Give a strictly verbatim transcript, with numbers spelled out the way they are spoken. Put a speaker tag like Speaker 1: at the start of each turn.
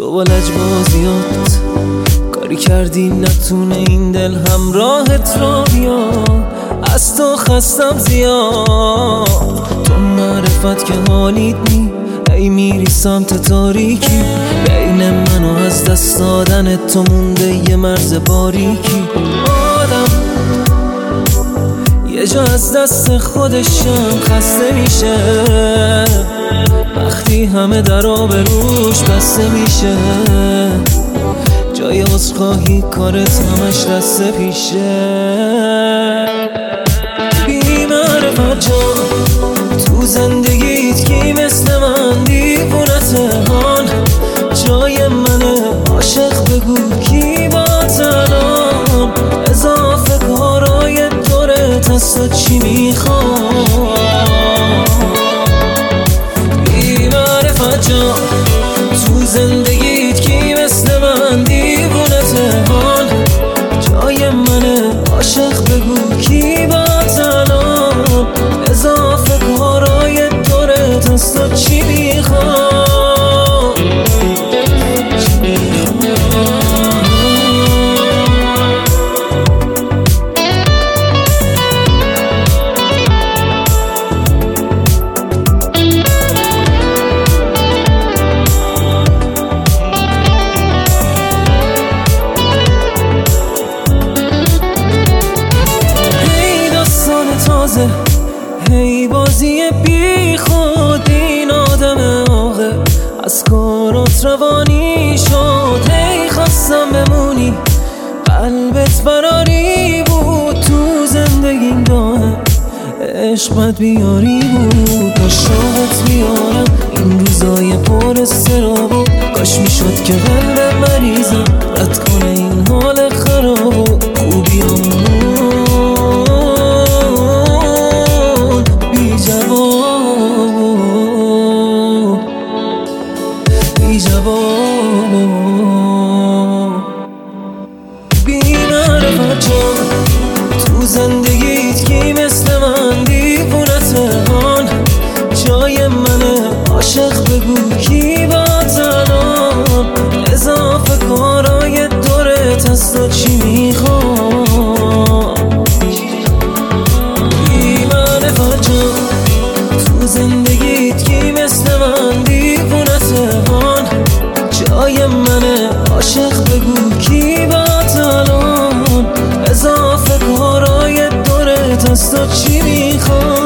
Speaker 1: تو با لجبازیات کاری کردی نتونه این دل همراهت را بیا. از تو خستم زیاد، تو معرفت که حالیت نی. ای میری سمت تاریکی، بین من و از دست دادن تو مونده یه مرز باریکی. آدم یه جا از دست خودشم خسته میشه، وقتی همه در آبروش بسته میشه. جای عذرخواهی کارت همش دست پیشه. بی معرفت جان تو زندگیت کی مثل من دیوونته هان. جای منه عاشق بگو کی با تنام. اضافه کارای دورت هست و چی میخوام. بی معرفت جان تو زندگیت کی مثل من دیوونته هان. جای منه عاشق بگو کی با تنام. اضافه کارای دورت هست و چی میخوام. هی بازی بی خود این آدم آقه از کارات روانی شد. هی خواستم بمونی قلبت براری بود، تو زندگیم داهم عشقت بیاری بود. با شوقت بیارم این روزای پر استرابو، کاش میشد که قلب مریضم رد کنه این حال خرابو. خوبیامون بی معرفت جان تو زندگیت کی مثل من دیوونته هان. جای منه عاشق بگو کی با تنام. اضافه کارای دورت هست و چی میخوام. بی معرفت جان تو زندگیت کی مثل من دیوونته هان. جای منه عاشق بگو کی با تنام. اضافه کارای دورت هست و چی میخوام.